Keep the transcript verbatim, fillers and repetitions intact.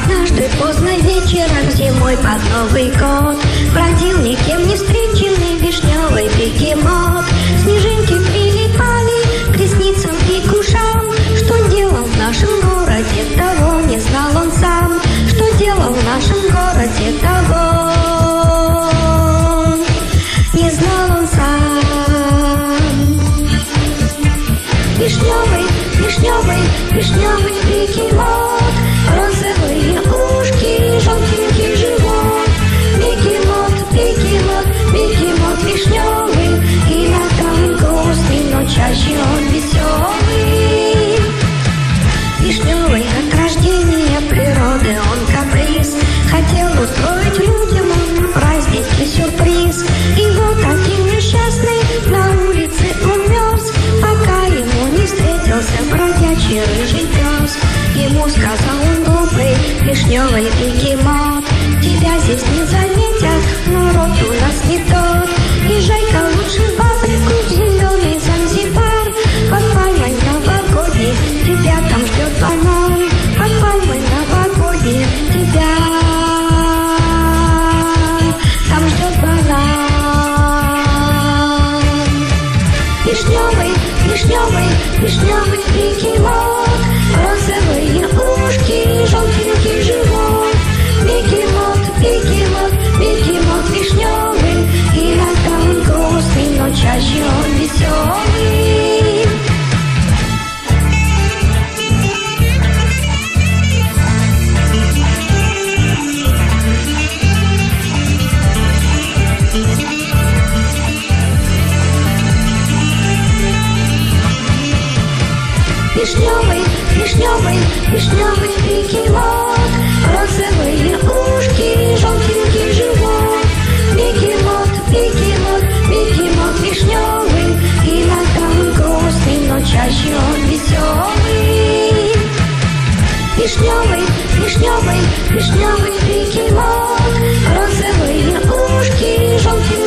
Однажды поздно вечером зимой под Новый год бродил никем не встреченный вишневый бегемот. Снежинки прилипали к ресницам и к ушам. Что делал в нашем городе, того не знал он сам. Что делал в нашем городе, того не знал он сам. Вишневый, вишневый, вишневый бегемот, розовые ушки, желтенький живот. Бегемот, бегемот, бегемот вишневый, иногда он грустный, но чаще он веселый. Вишневый от рождения природы, он каприз, хотел устроить людям он праздники сюрприз. И вот один несчастный на улице он мерз, пока ему не встретился бродячий рыжий пес. Ему сказал он глупый вишневый бегемот: тебя здесь не заметят, но рот у нас не тот. Езжай-ка лучше в Африку, в зеленый Занзибар. Под пальмой новогодней тебя там ждет банан. Под пальмой новогодней тебя там ждет банан. Вишневый, вишневый, вишневый бегемот, розовые ушки, желтенький живот. Бегемот, бегемот, бегемот вишневый, иногда он грустный, но чаще он веселый. Вишневый, вишневый, вишневый бегемот, розовые ушки, желтенький живот. Бегемот, бегемот, бегемот вишневый, иногда он грустный, но чаще он веселый. Вишневый, вишневый, вишневый бегемот, розовые ушки, желтенький